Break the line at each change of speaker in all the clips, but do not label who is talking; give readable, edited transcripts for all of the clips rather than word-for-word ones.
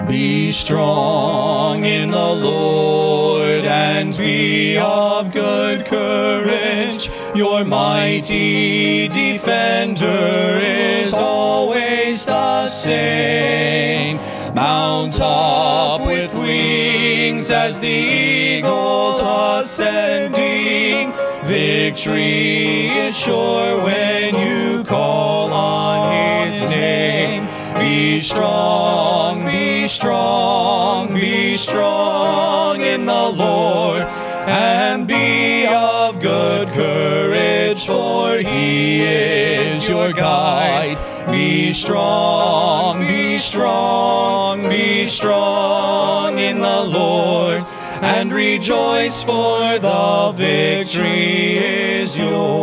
Be strong in the Lord and be of good courage. Your mighty defender is always the same. Mount up with wings as the eagles ascending. Victory is sure when you call on His name. Be strong, be strong, be strong in the Lord, and be of good courage, for He is your guide. Be strong, be strong, be strong in the Lord, and rejoice, for the victory is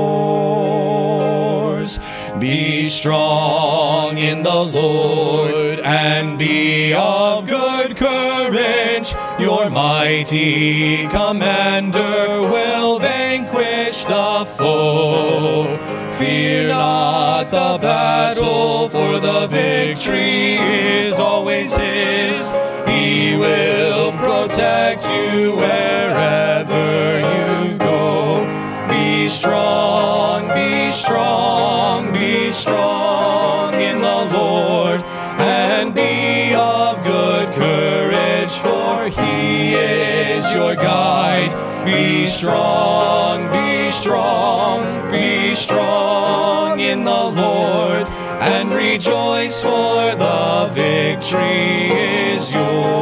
yours. Be strong in the Lord and be of good courage. Your mighty commander will vanquish the foe. Fear not the battle, for the victory is always His. He will protect you wherever you go. Be strong, be strong, be strong in the Lord, and be of good courage, for He is your guide. Be strong, be strong, be strong in the Lord, and rejoice, for the victory is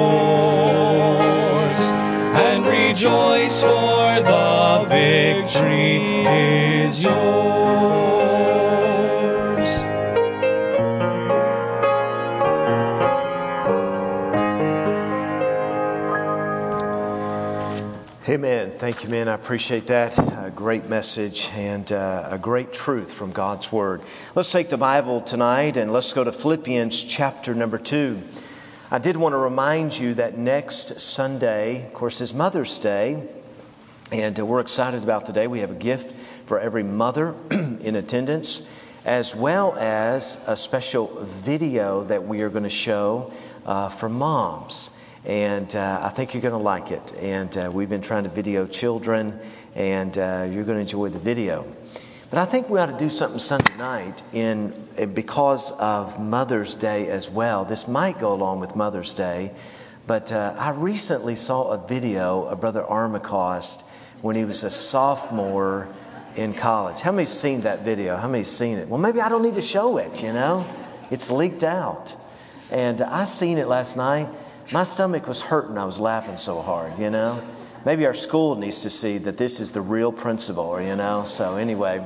yours. And rejoice, for the victory is yours.
Amen. Thank you, man. I appreciate that. A great message and a great truth from God's Word. Let's take the Bible tonight and let's go to Philippians chapter number 2. I did want to remind you that next Sunday, of course, is Mother's Day. And we're excited about the day. We have a gift for every mother in attendance, as well as a special video that we are going to show for moms. And I think you're going to like it. And we've been trying to video children, and you're going to enjoy the video. But I think we ought to do something Sunday night because of Mother's Day as well. This might go along with Mother's Day. But I recently saw a video of Brother Armacost when he was a sophomore in college. How many's seen that video? How many's seen it? Well, maybe I don't need to show it, It's leaked out. And I seen it last night. My stomach was hurting. I was laughing so hard, Maybe our school needs to see that this is the real principle, So anyway,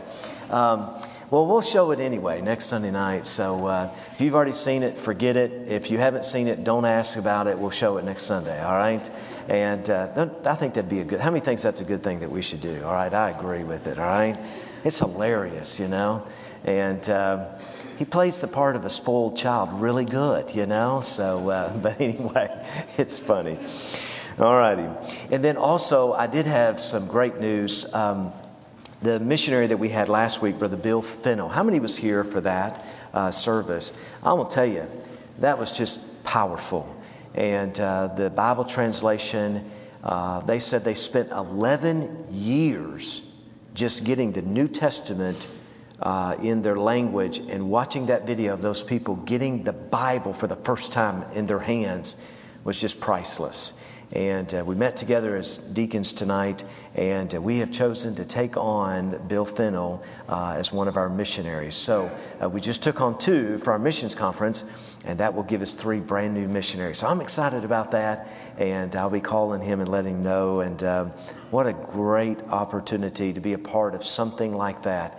we'll show it anyway next Sunday night. So if you've already seen it, forget it. If you haven't seen it, don't ask about it. We'll show it next Sunday, all right? And I think that'd be how many thinks that's a good thing that we should do? All right, I agree with it, all right? It's hilarious, And he plays the part of a spoiled child really good, So, but anyway, it's funny. All righty. And then also, I did have some great news. The missionary that we had last week, Brother Bill Fennell. How many was here for that service? I will tell you, that was just powerful. And the Bible translation, they said they spent 11 years just getting the New Testament in their language, and watching that video of those people getting the Bible for the first time in their hands was just priceless. And we met together as deacons tonight, and we have chosen to take on Bill Fennell as one of our missionaries. So we just took on 2 for our missions conference, and that will give us 3 brand new missionaries. So I'm excited about that, and I'll be calling him and letting him know. And what a great opportunity to be a part of something like that.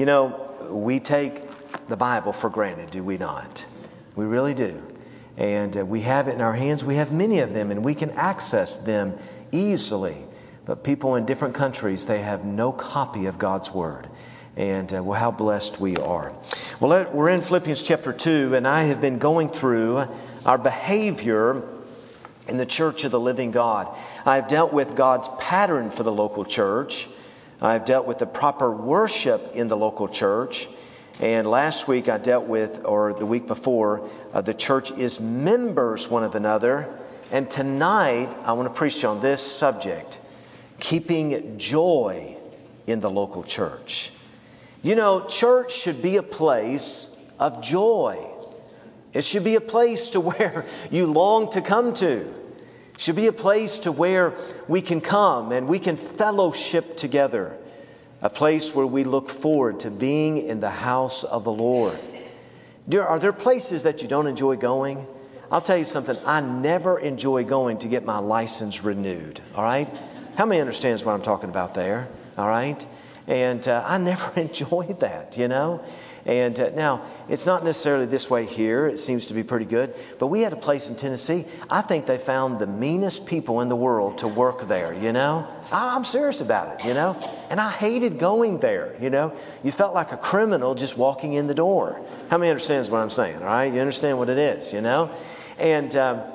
We take the Bible for granted, do we not? We really do. And we have it in our hands. We have many of them, and we can access them easily. But people in different countries, they have no copy of God's Word. And how blessed we are. Well, we're in Philippians chapter 2, and I have been going through our behavior in the church of the living God. I've dealt with God's pattern for the local church. I've dealt with the proper worship in the local church. And last week I dealt with, or the week before, the church is members one of another. And tonight I want to preach on this subject, keeping joy in the local church. You know, church should be a place of joy. It should be a place to where you long to come to. It should be a place to where we can come and we can fellowship together. A place where we look forward to being in the house of the Lord. Are there places that you don't enjoy going? I'll tell you something. I never enjoy going to get my license renewed. All right? How many understands what I'm talking about there? All right? And I never enjoyed that, you know. And now, it's not necessarily this way here. It seems to be pretty good. But we had a place in Tennessee. I think they found the meanest people in the world to work there, you know. I'm serious about it, you know. And I hated going there, you know. You felt like a criminal just walking in the door. How many understands what I'm saying, all right? You understand what it is, you know. And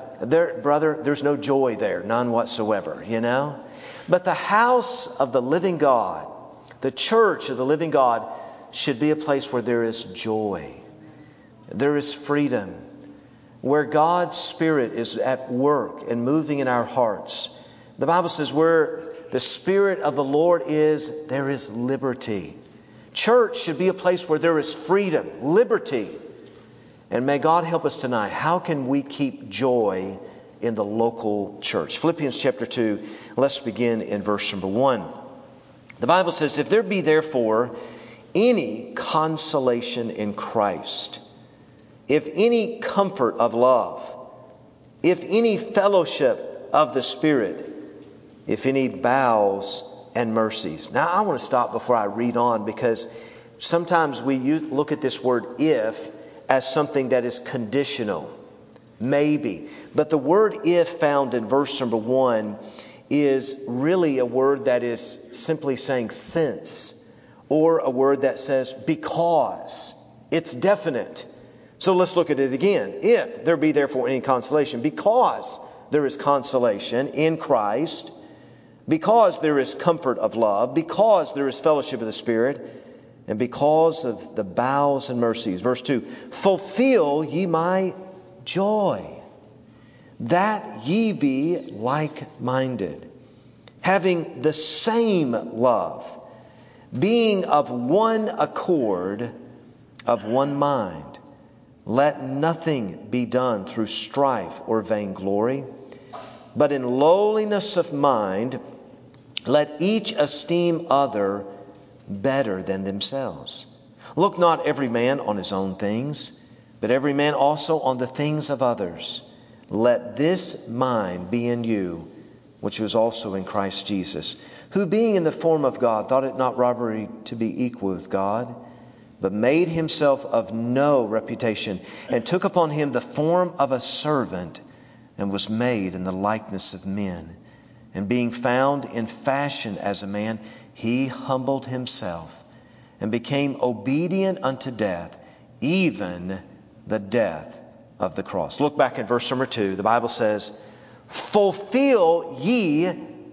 there's no joy there, none whatsoever, you know. But the house of the living God, the church of the living God, should be a place where there is joy. There is freedom. Where God's Spirit is at work and moving in our hearts. The Bible says where the Spirit of the Lord is, there is liberty. Church should be a place where there is freedom, liberty. And may God help us tonight. How can we keep joy in the local church? Philippians chapter 2, let's begin in verse number 1. The Bible says, if there be therefore any consolation in Christ, if any comfort of love, if any fellowship of the Spirit, if any bowels and mercies. Now I want to stop before I read on, because sometimes we look at this word if as something that is conditional. Maybe. But the word if found in verse number 1 is really a word that is simply saying since. Or a word that says because. It's definite. So let's look at it again. If there be therefore any consolation, because there is consolation in Christ, because there is comfort of love, because there is fellowship of the Spirit, and because of the bowels and mercies. Verse 2, fulfill ye my joy, that ye be like-minded, having the same love, being of one accord, of one mind. Let nothing be done through strife or vainglory, but in lowliness of mind, let each esteem other better than themselves. Look not every man on his own things, but every man also on the things of others. Let this mind be in you, which was also in Christ Jesus, who being in the form of God, thought it not robbery to be equal with God, but made himself of no reputation, and took upon him the form of a servant, and was made in the likeness of men. And being found in fashion as a man, he humbled himself, and became obedient unto death, even the death of the cross. Look back at verse number 2. The Bible says, fulfill ye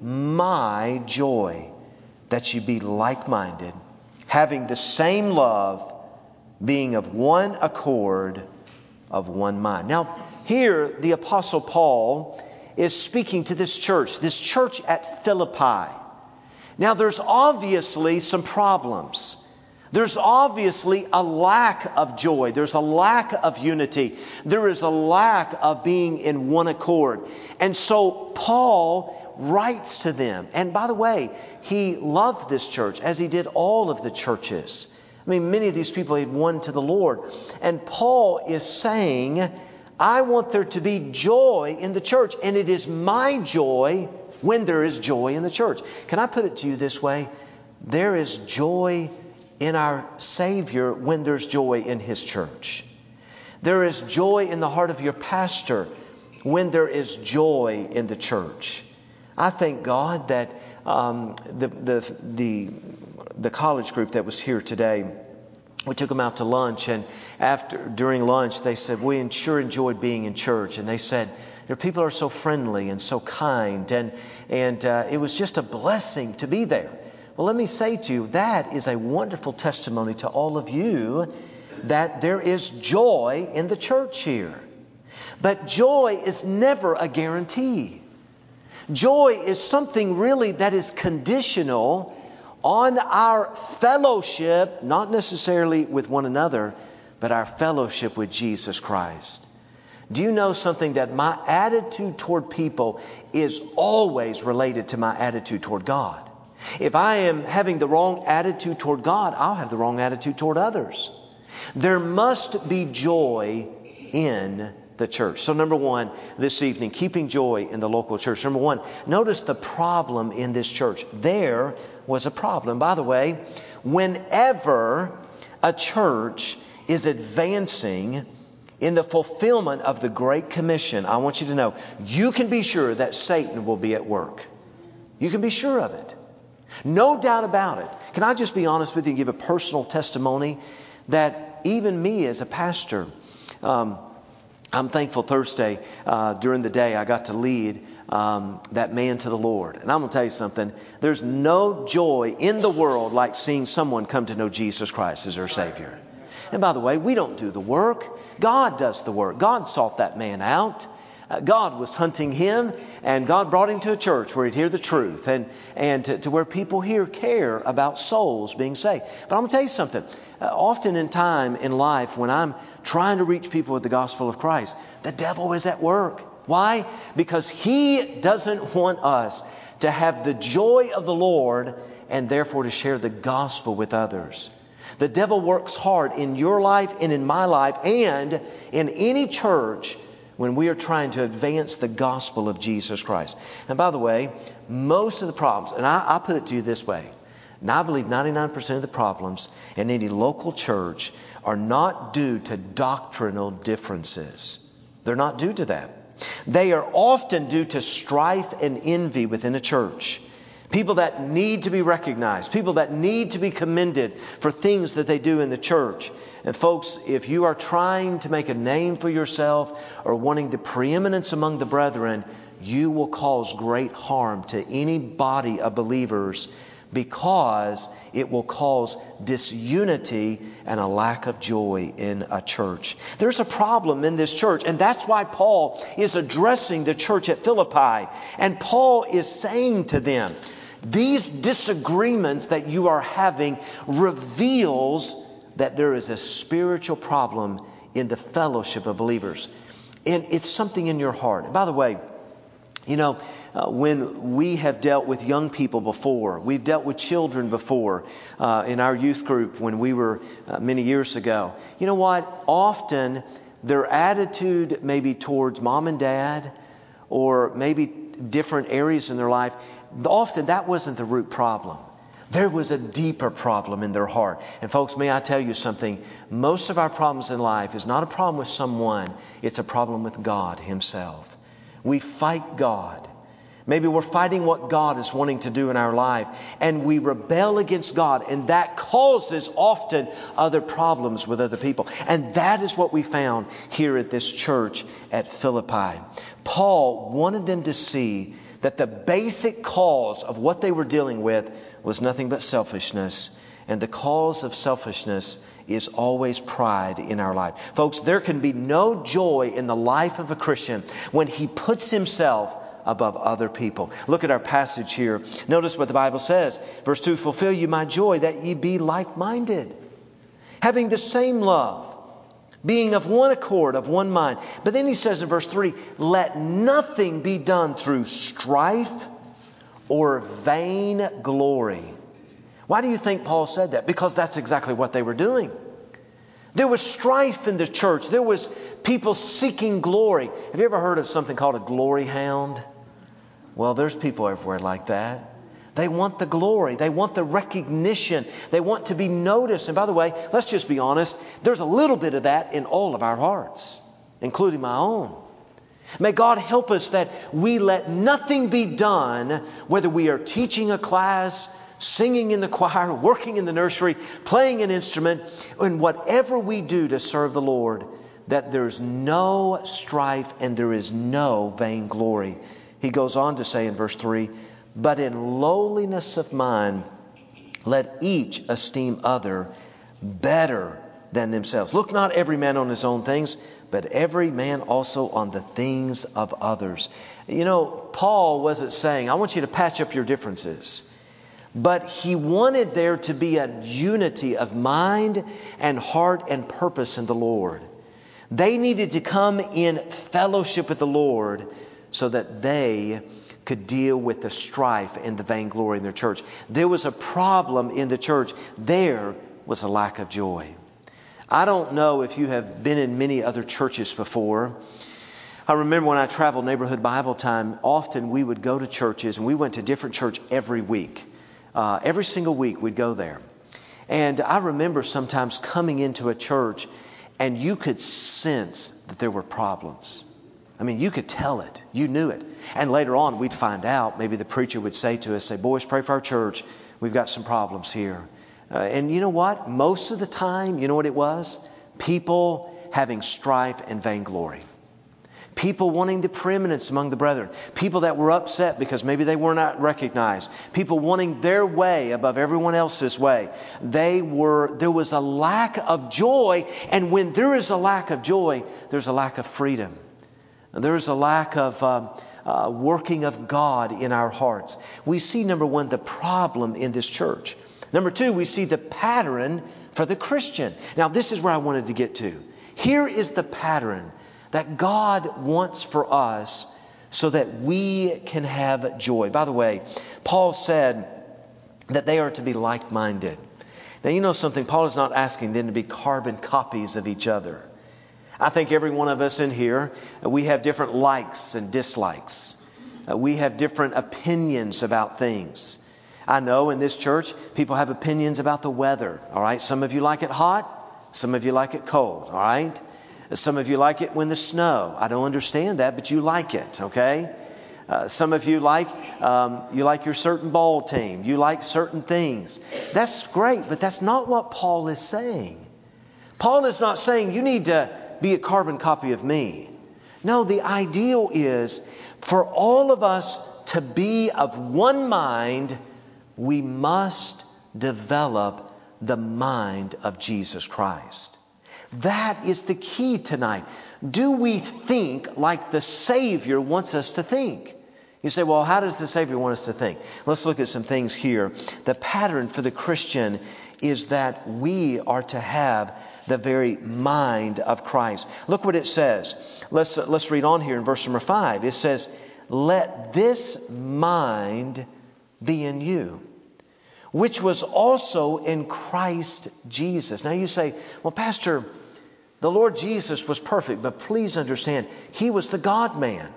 my joy, that ye be like-minded, having the same love, being of one accord, of one mind. Now, here the Apostle Paul is speaking to this church at Philippi. Now, there's obviously some problems. There's obviously a lack of joy. There's a lack of unity. There is a lack of being in one accord. And so Paul writes to them. And by the way, he loved this church as he did all of the churches. I mean, many of these people had won to the Lord. And Paul is saying, I want there to be joy in the church. And it is my joy when there is joy in the church. Can I put it to you this way? There is joy in our Savior when there's joy in His church. There is joy in the heart of your pastor when there is joy in the church. I thank God that the college group that was here today, we took them out to lunch, and during lunch they said, we sure enjoyed being in church. And they said, your people are so friendly and so kind, and it was just a blessing to be there. Well, let me say to you, that is a wonderful testimony to all of you that there is joy in the church here. But joy is never a guarantee. Joy is something really that is conditional on our fellowship, not necessarily with one another, but our fellowship with Jesus Christ. Do you know something, that my attitude toward people is always related to my attitude toward God? If I am having the wrong attitude toward God, I'll have the wrong attitude toward others. There must be joy in the church. So number one, this evening, keeping joy in the local church. Number one, notice the problem in this church. There was a problem. By the way, whenever a church is advancing in the fulfillment of the Great Commission, I want you to know, you can be sure that Satan will be at work. You can be sure of it. No doubt about it. Can I just be honest with you and give a personal testimony that even me as a pastor, I'm thankful Thursday during the day I got to lead that man to the Lord. And I'm going to tell you something. There's no joy in the world like seeing someone come to know Jesus Christ as their Savior. And by the way, we don't do the work. God does the work. God sought that man out. God was hunting him, and God brought him to a church where he'd hear the truth and to where people here care about souls being saved. But I'm going to tell you something. Often in time in life when I'm trying to reach people with the gospel of Christ, the devil is at work. Why? Because he doesn't want us to have the joy of the Lord and therefore to share the gospel with others. The devil works hard in your life and in my life and in any church when we are trying to advance the gospel of Jesus Christ. And by the way, most of the problems, and I put it to you this way, and I believe 99% of the problems in any local church are not due to doctrinal differences. They're not due to that. They are often due to strife and envy within a church. People that need to be recognized. People that need to be commended for things that they do in the church. And folks, if you are trying to make a name for yourself or wanting the preeminence among the brethren, you will cause great harm to any body of believers, because it will cause disunity and a lack of joy in a church. There's a problem in this church, and that's why Paul is addressing the church at Philippi. And Paul is saying to them, these disagreements that you are having reveals that there is a spiritual problem in the fellowship of believers. And it's something in your heart. And by the way, you know, when we have dealt with young people before, we've dealt with children before in our youth group when we were many years ago. You know what? Often their attitude maybe towards mom and dad or maybe different areas in their life, often that wasn't the root problem. There was a deeper problem in their heart. And folks, may I tell you something? Most of our problems in life is not a problem with someone. It's a problem with God Himself. We fight God. Maybe we're fighting what God is wanting to do in our life, and we rebel against God, and that causes often other problems with other people. And that is what we found here at this church at Philippi. Paul wanted them to see that the basic cause of what they were dealing with was nothing but selfishness. And the cause of selfishness is always pride in our life. Folks, there can be no joy in the life of a Christian when he puts himself above other people. Look at our passage here. Notice what the Bible says. Verse 2, fulfill you my joy that ye be like-minded, having the same love, being of one accord, of one mind. But then he says in verse 3, let nothing be done through strife or vain glory. Why do you think Paul said that? Because that's exactly what they were doing. There was strife in the church. There was people seeking glory. Have you ever heard of something called a glory hound? Well, there's people everywhere like that. They want the glory. They want the recognition. They want to be noticed. And by the way, let's just be honest. There's a little bit of that in all of our hearts, including my own. May God help us that we let nothing be done, whether we are teaching a class, singing in the choir, working in the nursery, playing an instrument, and whatever we do to serve the Lord, that there's no strife and there is no vainglory. He goes on to say in verse 3, but in lowliness of mind, let each esteem other better than themselves. Look not every man on his own things, but every man also on the things of others. You know, Paul wasn't saying, I want you to patch up your differences. But he wanted there to be a unity of mind and heart and purpose in the Lord. They needed to come in fellowship with the Lord so that they could deal with the strife and the vainglory in their church. There was a problem in the church. There was a lack of joy. I don't know if you have been in many other churches before. I remember when I traveled neighborhood Bible time, often we would go to churches, and we went to different church every week. Every single week we'd go there. And I remember sometimes coming into a church and you could sense that there were problems. I mean, you could tell it. You knew it. And later on we'd find out, maybe the preacher would say to us, boys, pray for our church. We've got some problems here. And you know what? Most of the time, you know what it was? People having strife and vainglory. People wanting the preeminence among the brethren. People that were upset because maybe they were not recognized. People wanting their way above everyone else's way. There was a lack of joy. And when there is a lack of joy, there's a lack of freedom. There is a lack of working of God in our hearts. We see, number one, the problem in this church. Number two, we see the pattern for the Christian. Now, this is where I wanted to get to. Here is the pattern that God wants for us so that we can have joy. By the way, Paul said that they are to be like-minded. Now, you know something? Paul is not asking them to be carbon copies of each other. I think every one of us in here, we have different likes and dislikes. We have different opinions about things. I know in this church, people have opinions about the weather. All right, some of you like it hot, some of you like it cold. All right. Some of you like it when the snow. I don't understand that, but you like it, okay? Some of you like your certain ball team. You like certain things. That's great, but that's not what Paul is saying. Paul is not saying you need to be a carbon copy of me. No, the ideal is for all of us to be of one mind, we must develop the mind of Jesus Christ. That is the key tonight. Do we think like the Savior wants us to think? You say, well, how does the Savior want us to think? Let's look at some things here. The pattern for the Christian is that we are to have the very mind of Christ. Look what it says. Let's read on here in verse number 5. It says, let this mind be in you, which was also in Christ Jesus. Now you say, well, Pastor, the Lord Jesus was perfect, but please understand, He was the God-man.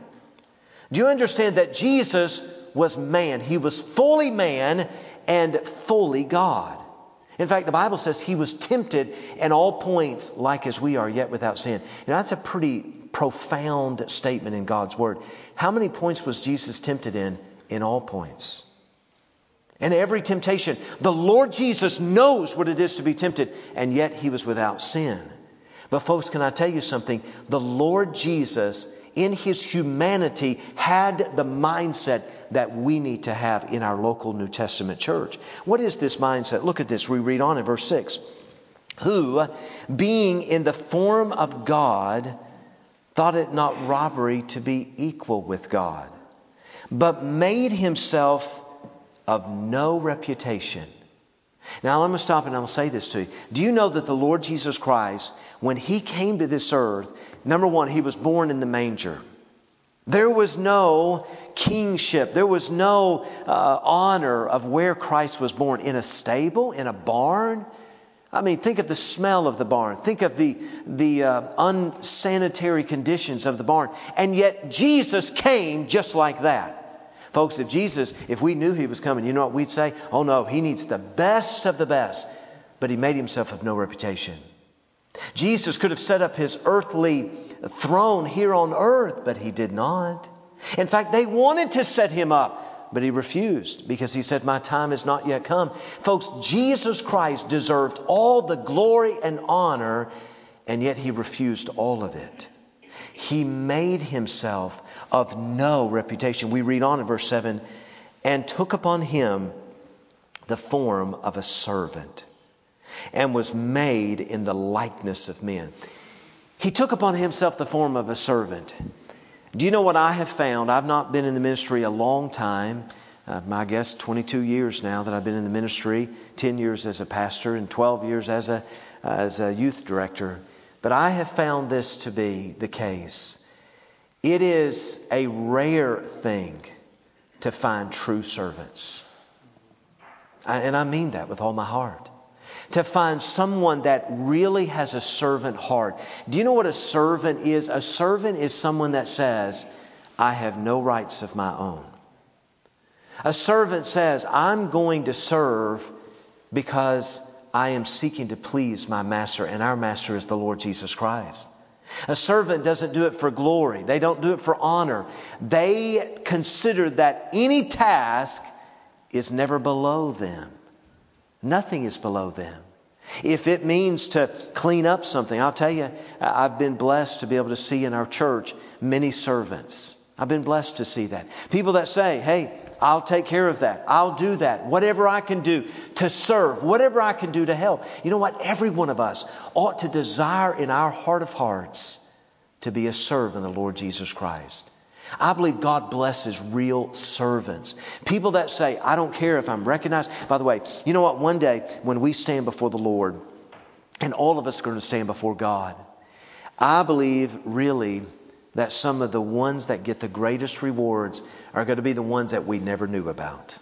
Do you understand that Jesus was man? He was fully man and fully God. In fact, the Bible says He was tempted in all points like as we are, yet without sin. Now, that's a pretty profound statement in God's Word. How many points was Jesus tempted in? In all points. And every temptation, the Lord Jesus knows what it is to be tempted, and yet He was without sin. But folks, can I tell you something? The Lord Jesus, in His humanity, had the mindset that we need to have in our local New Testament church. What is this mindset? Look at this. We read on in verse 6. Who, being in the form of God, thought it not robbery to be equal with God, but made Himself of no reputation. Now, let me stop and I'll say this to you. Do you know that the Lord Jesus Christ, when He came to this earth, number one, He was born in the manger. There was no kingship. There was no honor of where Christ was born. In a stable, in a barn. I mean, think of the smell of the barn. Think of the unsanitary conditions of the barn. And yet Jesus came just like that. Folks, if we knew He was coming, you know what we'd say? Oh no, He needs the best of the best. But He made Himself of no reputation. Jesus could have set up His earthly throne here on earth, but He did not. In fact, they wanted to set Him up, but He refused because He said, my time has not yet come. Folks, Jesus Christ deserved all the glory and honor, and yet He refused all of it. He made Himself of no reputation. We read on in verse 7, and took upon Him the form of a servant and was made in the likeness of men. He took upon himself the form of a servant. Do you know what I have found? I've not been in the ministry a long time. I guess 22 years now that I've been in the ministry, 10 years as a pastor and 12 years as a youth director. But I have found this to be the case. It is a rare thing to find true servants. And I mean that with all my heart. To find someone that really has a servant heart. Do you know what a servant is? A servant is someone that says, I have no rights of my own. A servant says, I'm going to serve because I am seeking to please my master, and our master is the Lord Jesus Christ. A servant doesn't do it for glory. They don't do it for honor. They consider that any task is never below them. Nothing is below them. If it means to clean up something, I'll tell you, I've been blessed to be able to see in our church many servants. I've been blessed to see that. People that say, hey, I'll take care of that. I'll do that. Whatever I can do to serve, whatever I can do to help. You know what? Every one of us ought to desire in our heart of hearts to be a servant of the Lord Jesus Christ. I believe God blesses real servants. People that say, I don't care if I'm recognized. By the way, you know what? One day when we stand before the Lord, and all of us are going to stand before God, I believe really that some of the ones that get the greatest rewards are going to be the ones that we never knew about.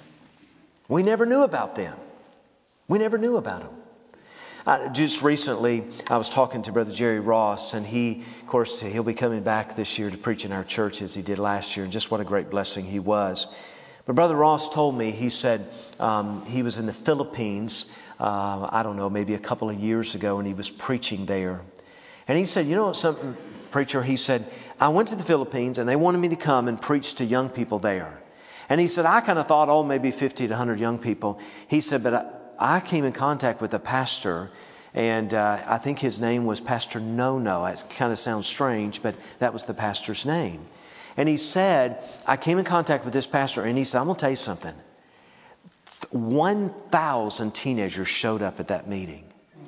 We never knew about them. We never knew about them. Just recently, I was talking to Brother Jerry Ross, and of course, he'll be coming back this year to preach in our church as he did last year, and just what a great blessing he was. But Brother Ross told me, he said he was in the Philippines, I don't know, maybe a couple of years ago, and he was preaching there. And he said, you know what, something, preacher, he said, I went to the Philippines and they wanted me to come and preach to young people there. And he said, I kind of thought, maybe 50 to 100 young people. He said, but I came in contact with a pastor, and I think his name was Pastor No-No. It kind of sounds strange, but that was the pastor's name. And he said, I came in contact with this pastor, and he said, I'm going to tell you something. 1,000 teenagers showed up at that meeting.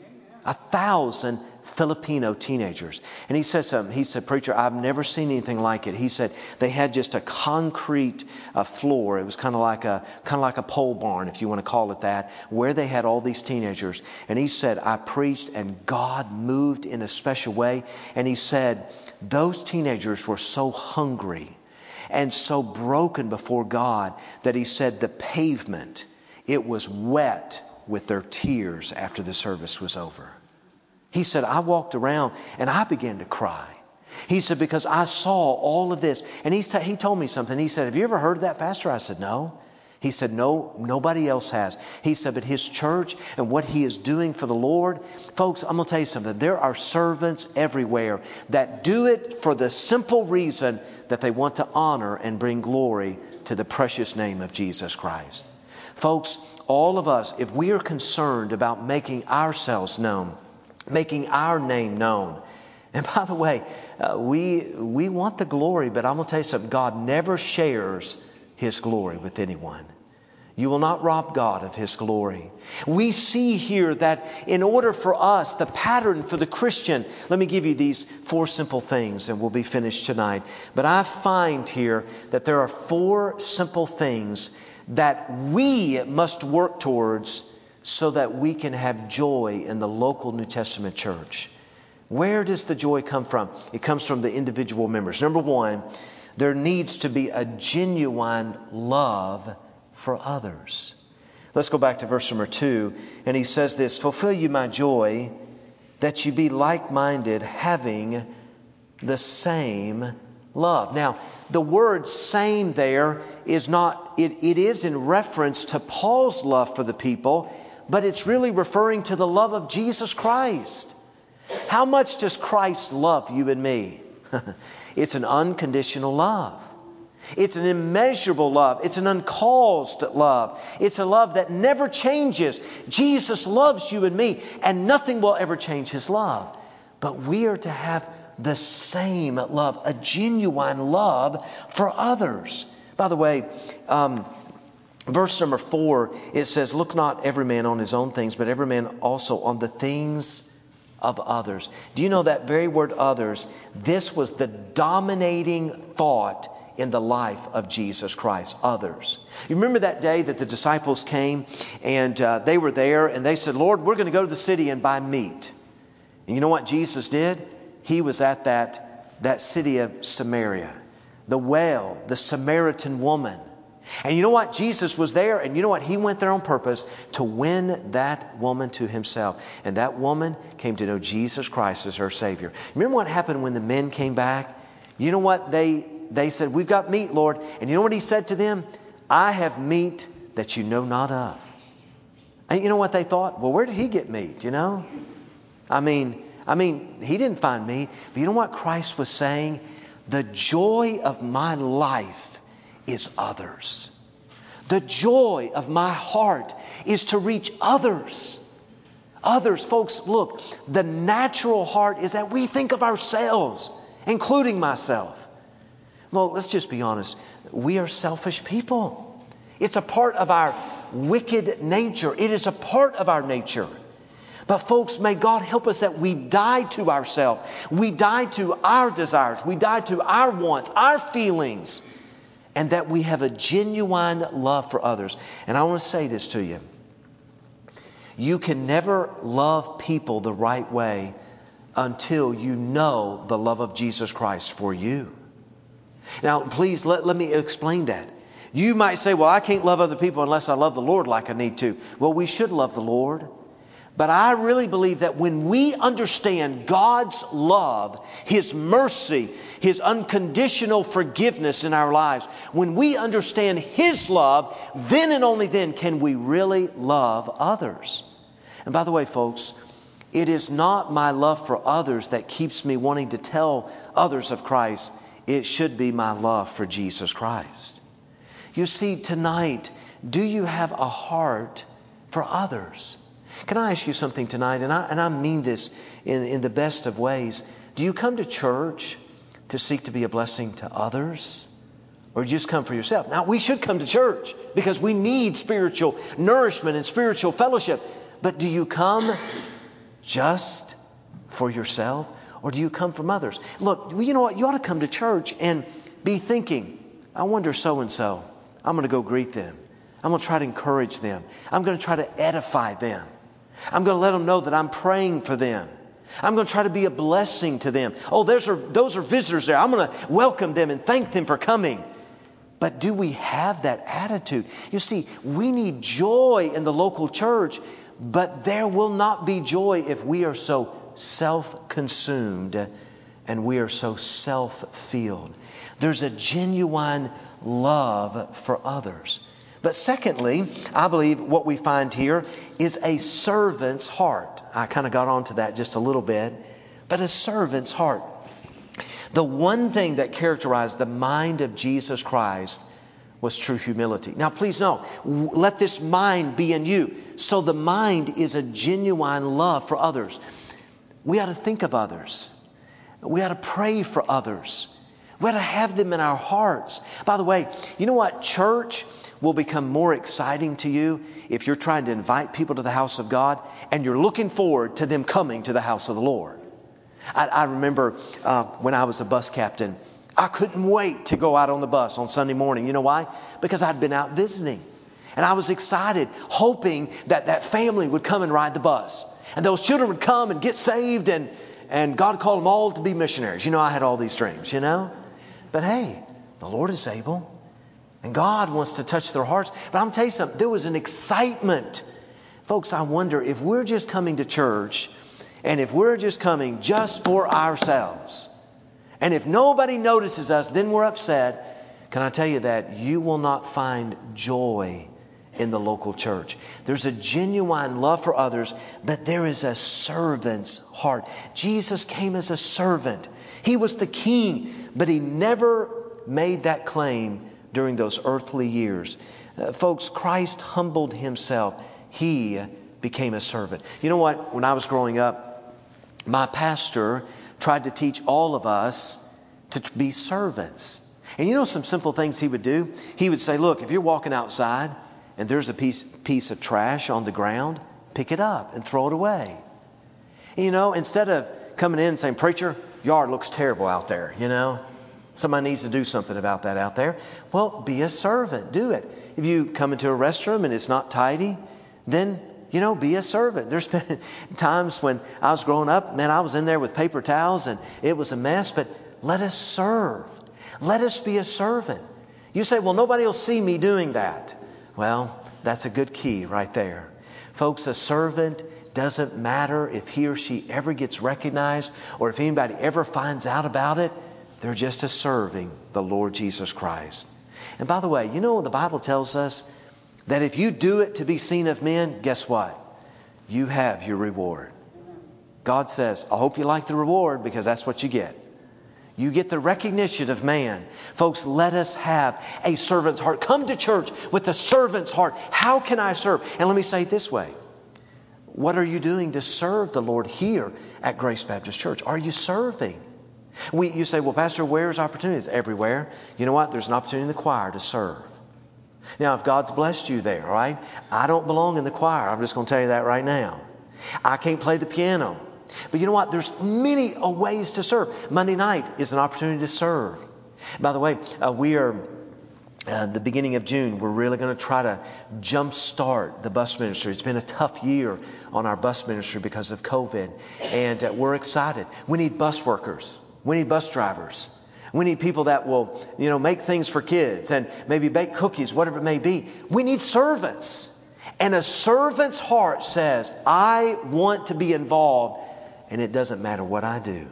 1,000 Filipino teenagers. And he said something. He said, preacher, I've never seen anything like it. He said they had just a concrete floor. It was kind of like a pole barn, if you want to call it that, where they had all these teenagers. And he said, I preached and God moved in a special way. And he said, those teenagers were so hungry and so broken before God that he said the pavement, it was wet with their tears after the service was over. He said, I walked around and I began to cry. He said, because I saw all of this. And he told me something. He said, have you ever heard of that, Pastor? I said, no. He said, no, nobody else has. He said, but his church and what he is doing for the Lord. Folks, I'm going to tell you something. There are servants everywhere that do it for the simple reason that they want to honor and bring glory to the precious name of Jesus Christ. Folks, all of us, if we are concerned about making ourselves known, making our name known. And by the way, we want the glory, but I'm going to tell you something. God never shares His glory with anyone. You will not rob God of His glory. We see here that in order for us, the pattern for the Christian, let me give you these 4 simple things and we'll be finished tonight. But I find here that there are 4 simple things that we must work towards so that we can have joy in the local New Testament church. Where does the joy come from? It comes from the individual members. Number 1, there needs to be a genuine love for others. Let's go back to verse number 2. And he says this, fulfill you my joy, that you be like-minded, having the same love. Now, the word same there is not, it is in reference to Paul's love for the people, but it's really referring to the love of Jesus Christ. How much does Christ love you and me? It's an unconditional love. It's an immeasurable love. It's an uncaused love. It's a love that never changes. Jesus loves you and me, and nothing will ever change His love. But we are to have the same love, a genuine love for others. By the way, verse number 4, it says, look not every man on his own things, but every man also on the things of others. Do you know that very word others? This was the dominating thought in the life of Jesus Christ. Others. You remember that day that the disciples came and they were there and they said, Lord, we're going to go to the city and buy meat. And you know what Jesus did? He was at that city of Samaria. The well, the Samaritan woman. And you know what? Jesus was there, and you know what? He went there on purpose to win that woman to himself. And that woman came to know Jesus Christ as her Savior. Remember what happened when the men came back? You know what? They said, we've got meat, Lord. And you know what he said to them? I have meat that you know not of. And you know what they thought? Well, where did he get meat, you know? I mean, he didn't find meat. But you know what Christ was saying? The joy of my life is others. The joy of my heart is to reach others. Others, folks, look, the natural heart is that we think of ourselves, including myself. Well, let's just be honest. We are selfish people. It's a part of our wicked nature. It is a part of our nature. But folks, may God help us that we die to ourselves. We die to our desires. We die to our wants, our feelings. And that we have a genuine love for others. And I want to say this to you. You can never love people the right way until you know the love of Jesus Christ for you. Now, please let me explain that. You might say, well, I can't love other people unless I love the Lord like I need to. Well, we should love the Lord. But I really believe that when we understand God's love, His mercy, His unconditional forgiveness in our lives, when we understand His love, then and only then can we really love others. And by the way, folks, it is not my love for others that keeps me wanting to tell others of Christ. It should be my love for Jesus Christ. You see, tonight, do you have a heart for others? Can I ask you something tonight? And I mean this in the best of ways. Do you come to church to seek to be a blessing to others? Or just come for yourself? Now, we should come to church because we need spiritual nourishment and spiritual fellowship. But do you come just for yourself? Or do you come from others? Look, you know what? You ought to come to church and be thinking, I wonder so-and-so. I'm going to go greet them. I'm going to try to encourage them. I'm going to try to edify them. I'm going to let them know that I'm praying for them. I'm going to try to be a blessing to them. Oh, those are visitors there. I'm going to welcome them and thank them for coming. But do we have that attitude? You see, we need joy in the local church, but there will not be joy if we are so self-consumed and we are so self-filled. There's a genuine love for others. But secondly, I believe what we find here is a servant's heart. I kind of got onto that just a little bit. But a servant's heart. The one thing that characterized the mind of Jesus Christ was true humility. Now, please know, let this mind be in you. So the mind is a genuine love for others. We ought to think of others. We ought to pray for others. We ought to have them in our hearts. By the way, you know what? Church will become more exciting to you if you're trying to invite people to the house of God and you're looking forward to them coming to the house of the Lord. I remember when I was a bus captain, I couldn't wait to go out on the bus on Sunday morning. You know why? Because I'd been out visiting. And I was excited, hoping that that family would come and ride the bus. And those children would come and get saved and God called them all to be missionaries. You know, I had all these dreams, you know. But hey, the Lord is able. And God wants to touch their hearts. But I'm going to tell you something. There was an excitement. Folks, I wonder if we're just coming to church and if we're just coming just for ourselves. And if nobody notices us, then we're upset. Can I tell you that you will not find joy in the local church. There's a genuine love for others, but there is a servant's heart. Jesus came as a servant. He was the king, but He never made that claim during those earthly years. Folks, Christ humbled Himself. He became a servant. You know what? When I was growing up, my pastor tried to teach all of us to be servants. And you know some simple things he would do? He would say, look, if you're walking outside and there's a piece of trash on the ground, pick it up and throw it away. Instead of coming in and saying, "Preacher, yard looks terrible out there, somebody needs to do something about that out there." Well, be a servant. Do it. If you come into a restroom and it's not tidy, then, be a servant. There's been times when I was growing up, man, I was in there with paper towels and it was a mess, but let us serve. Let us be a servant. You say, "Well, nobody will see me doing that." Well, that's a good key right there. Folks, a servant doesn't matter if he or she ever gets recognized or if anybody ever finds out about it. They're just serving the Lord Jesus Christ. And by the way, the Bible tells us that if you do it to be seen of men, guess what? You have your reward. God says, "I hope you like the reward," because that's what you get. You get the recognition of man. Folks, let us have a servant's heart. Come to church with a servant's heart. How can I serve? And let me say it this way. What are you doing to serve the Lord here at Grace Baptist Church? Are you serving? You say, "Well, Pastor, where's opportunities?" Everywhere. You know what? There's an opportunity in the choir to serve. Now, if God's blessed you there, right? I don't belong in the choir. I'm just going to tell you that right now. I can't play the piano. But you know what? There's many ways to serve. Monday night is an opportunity to serve. By the way, we are... the beginning of June, we're really going to try to jumpstart the bus ministry. It's been a tough year on our bus ministry because of COVID. And we're excited. We need bus workers. We need bus drivers. We need people that will, make things for kids and maybe bake cookies, whatever it may be. We need servants. And a servant's heart says, "I want to be involved, and it doesn't matter what I do.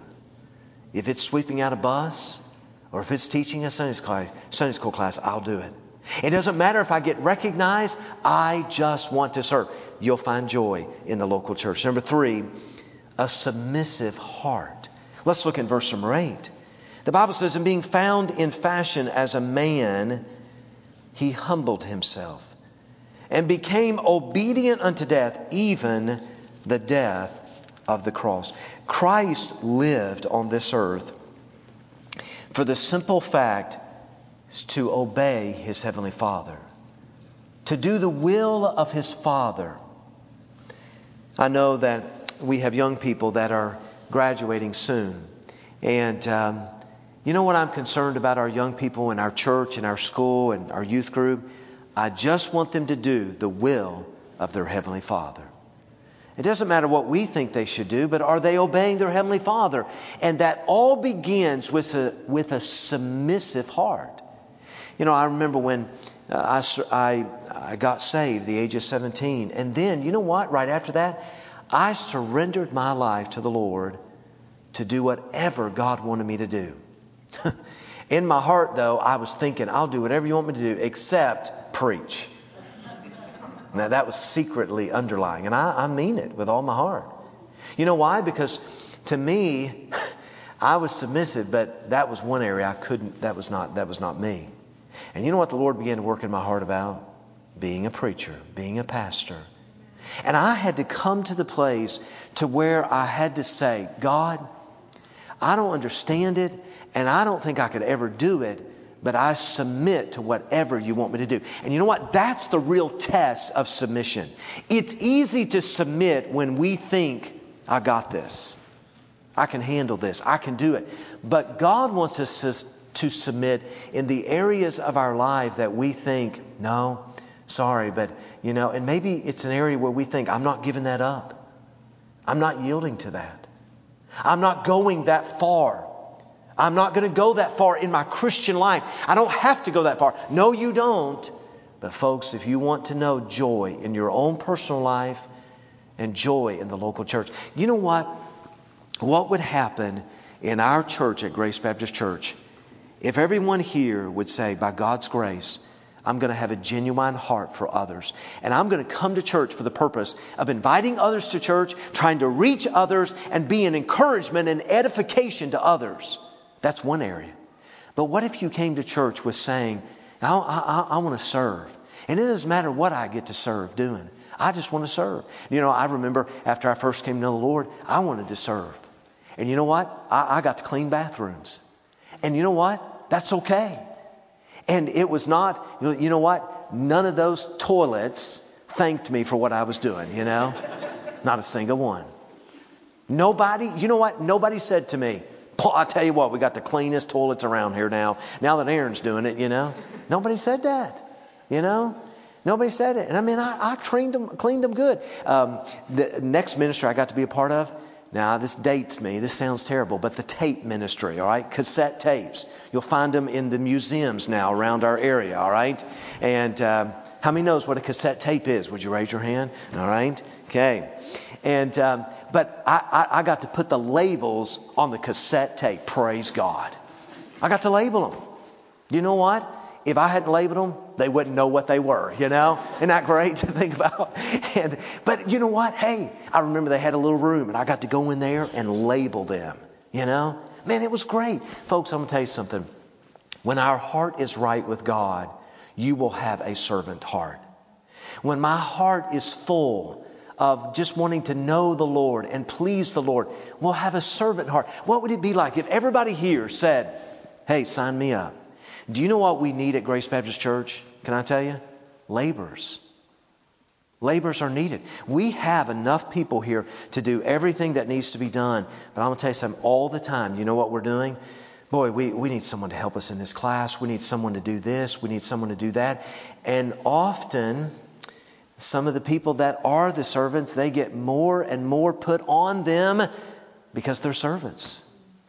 If it's sweeping out a bus, or if it's teaching a Sunday school class, I'll do it. It doesn't matter if I get recognized. I just want to serve." You'll find joy in the local church. Number 3, a submissive heart. Let's look at verse number 8. The Bible says, "And being found in fashion as a man, he humbled himself and became obedient unto death, even the death of the cross." Christ lived on this earth for the simple fact to obey His Heavenly Father, to do the will of His Father. I know that we have young people that are graduating soon. And you know what I'm concerned about our young people in our church, in our school, and our youth group? I just want them to do the will of their Heavenly Father. It doesn't matter what we think they should do, but are they obeying their Heavenly Father? And that all begins with a submissive heart. I remember when I got saved, the age of 17. And then, you know what? Right after that, I surrendered my life to the Lord to do whatever God wanted me to do. In my heart, though, I was thinking, "I'll do whatever you want me to do except preach." Now, that was secretly underlying, and I mean it with all my heart. You know why? Because to me, I was submissive, but that was one area I couldn't. That was not me. And you know what the Lord began to work in my heart about? Being a preacher, being a pastor. And I had to come to the place to where I had to say, "God, I don't understand it, and I don't think I could ever do it, but I submit to whatever you want me to do." And you know what? That's the real test of submission. It's easy to submit when we think, "I got this. I can handle this. I can do it." But God wants us to submit in the areas of our life that we think, "No, sorry, but and maybe it's an area where we think, "I'm not giving that up. I'm not yielding to that. I'm not going that far. I'm not going to go that far in my Christian life. I don't have to go that far." No, you don't. But folks, if you want to know joy in your own personal life and joy in the local church, you know what? What would happen in our church at Grace Baptist Church if everyone here would say, "By God's grace, I'm going to have a genuine heart for others. And I'm going to come to church for the purpose of inviting others to church, trying to reach others, and be an encouragement and edification to others." That's one area. But what if you came to church with saying, I want to serve. And it doesn't matter what I get to serve doing. I just want to serve. I remember after I first came to know the Lord, I wanted to serve. And you know what? I got to clean bathrooms. And you know what? That's okay. And it was not, you know what? none of those toilets thanked me for what I was doing, you know? Not a single one. Nobody, you know what? Nobody said to me, Paul, I tell you what, we got the cleanest toilets around here now. Now that Aaron's doing it, you know? Nobody said that, you know? Nobody said it. And I mean, I cleaned them good. The next ministry I got to be a part of, now this dates me, this sounds terrible, but the tape ministry, all right? Cassette tapes. You'll find them in the museums now around our area, all right? And how many knows what a cassette tape is? Would you raise your hand? All right? Okay. And but I got to put the labels on the cassette tape. Praise God. I got to label them. You know what? If I hadn't labeled them, they wouldn't know what they were, you know? Isn't that great to think about? But you know what? Hey, I remember they had a little room and I got to go in there and label them, you know? Man, it was great. Folks, I'm going to tell you something. When our heart is right with God, you will have a servant heart. When my heart is full of just wanting to know the Lord and please the Lord, we'll have a servant heart. What would it be like if everybody here said, hey, sign me up? Do you know what we need at Grace Baptist Church? Can I tell you? Laborers. Laborers are needed. We have enough people here to do everything that needs to be done. But I'm going to tell you something, all the time, you know what we're doing? Boy, we need someone to help us in this class. We need someone to do this. We need someone to do that. And often, some of the people that are the servants, they get more and more put on them because they're servants.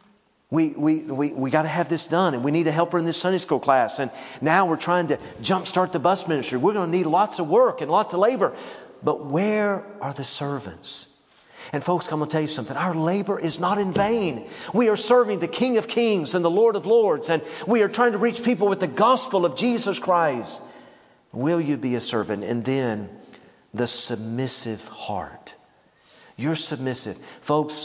We got to have this done, and we need a helper in this Sunday school class. And now we're trying to jumpstart the bus ministry. We're going to need lots of work and lots of labor. But where are the servants? And folks, I'm going to tell you something. Our labor is not in vain. We are serving the King of Kings and the Lord of Lords. And we are trying to reach people with the gospel of Jesus Christ. Will you be a servant? And then the submissive heart. You're submissive. Folks,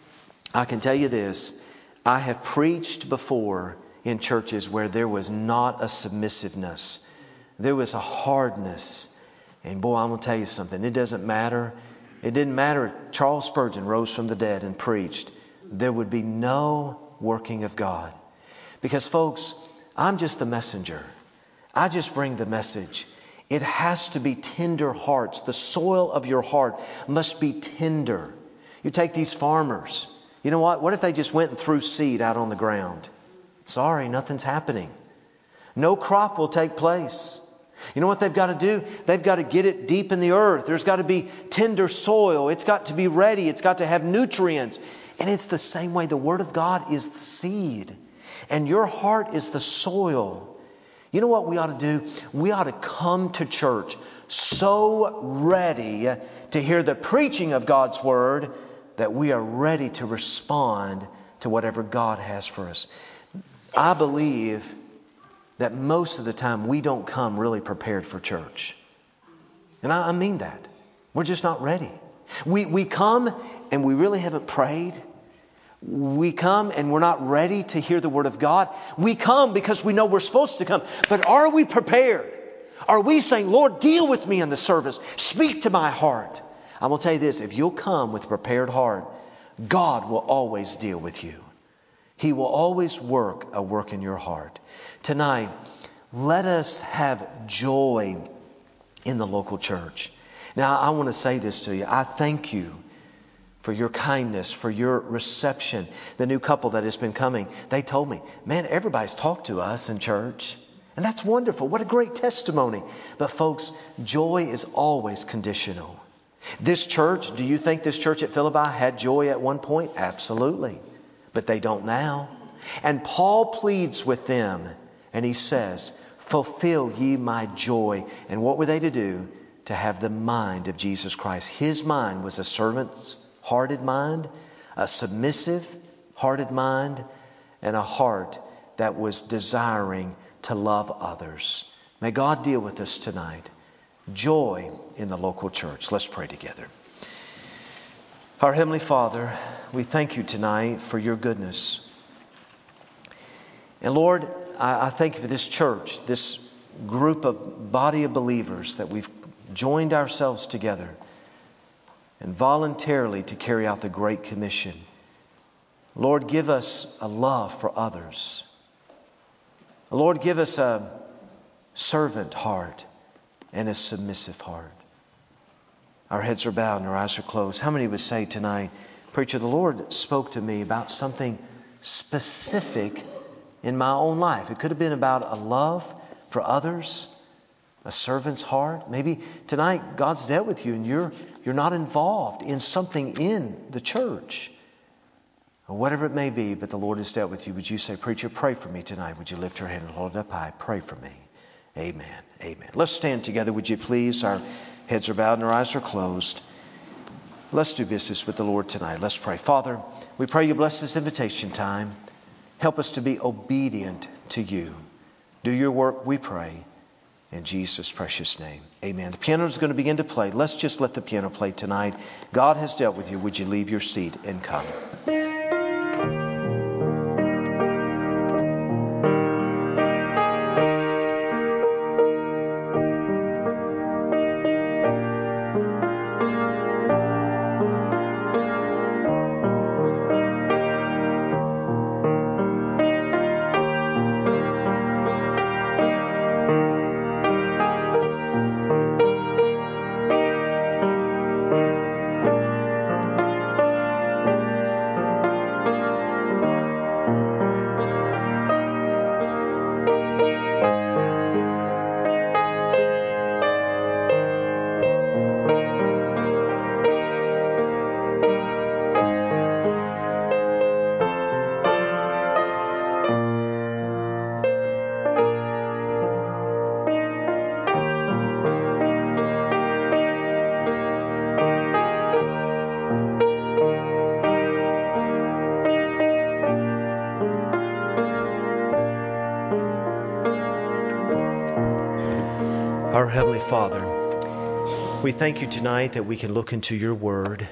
I can tell you this. I have preached before in churches where there was not a submissiveness. There was a hardness. And boy, I'm going to tell you something. It doesn't matter. It didn't matter if Charles Spurgeon rose from the dead and preached. There would be no working of God. Because folks, I'm just the messenger. I just bring the message. It has to be tender hearts. The soil of your heart must be tender. You take these farmers. You know what? What if they just went and threw seed out on the ground? Sorry, nothing's happening. No crop will take place. You know what they've got to do? They've got to get it deep in the earth. There's got to be tender soil. It's got to be ready. It's got to have nutrients. And it's the same way. The Word of God is the seed. And your heart is the soil. You know what we ought to do? We ought to come to church so ready to hear the preaching of God's Word that we are ready to respond to whatever God has for us. I believe that most of the time we don't come really prepared for church. And I mean that. We're just not ready. We come and we really haven't prayed. We come and we're not ready to hear the Word of God. We come because we know we're supposed to come. But are we prepared? Are we saying, Lord, deal with me in the service. Speak to my heart. I'm going to tell you this. If you'll come with a prepared heart, God will always deal with you. He will always work a work in your heart. Tonight, let us have joy in the local church. Now, I want to say this to you. I thank you for your kindness, for your reception. The new couple that has been coming, they told me, man, everybody's talked to us in church. And that's wonderful. What a great testimony. But folks, joy is always conditional. This church, do you think this church at Philippi had joy at one point? Absolutely. But they don't now. And Paul pleads with them and he says, fulfill ye my joy. And what were they to do? To have the mind of Jesus Christ. His mind was a servant's hearted mind, a submissive hearted mind, and a heart that was desiring to love others. May God deal with us tonight. Joy in the local church. Let's pray together. Our Heavenly Father, we thank you tonight for your goodness. And Lord, I thank you for this church, this group of body of believers that we've joined ourselves together and voluntarily to carry out the Great Commission. Lord, give us a love for others. Lord, give us a servant heart. and a submissive heart. Our heads are bowed and our eyes are closed. How many would say tonight, preacher, the Lord spoke to me about something specific in my own life? It could have been about a love for others, a servant's heart. Maybe tonight God's dealt with you and you're not involved in something in the church. Or whatever it may be, but the Lord has dealt with you. Would you say, preacher, pray for me tonight? Would you lift your hand and hold it up high? Pray for me. Amen. Amen. Let's stand together, would you please? Our heads are bowed and our eyes are closed. Let's do business with the Lord tonight. Let's pray. Father, we pray you bless this invitation time. Help us to be obedient to you. Do your work, we pray. In Jesus' precious name. Amen. The piano is going to begin to play. Let's just let the piano play tonight. God has dealt with you. Would you leave your seat and come? Our Heavenly Father, we thank you tonight that we can look into your word.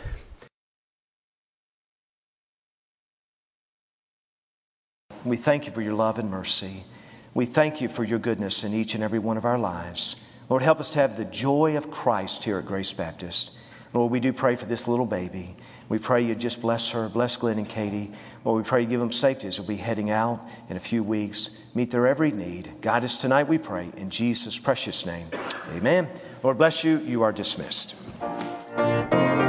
We thank you for your love and mercy. We thank you for your goodness in each and every one of our lives. Lord, help us to have the joy of Christ here at Grace Baptist. Lord, we do pray for this little baby. We pray you just bless her, bless Glenn and Katie. Lord, we pray you give them safety as we'll be heading out in a few weeks. Meet their every need. Guide us tonight, we pray, in Jesus' precious name. Amen. Lord bless you. You are dismissed.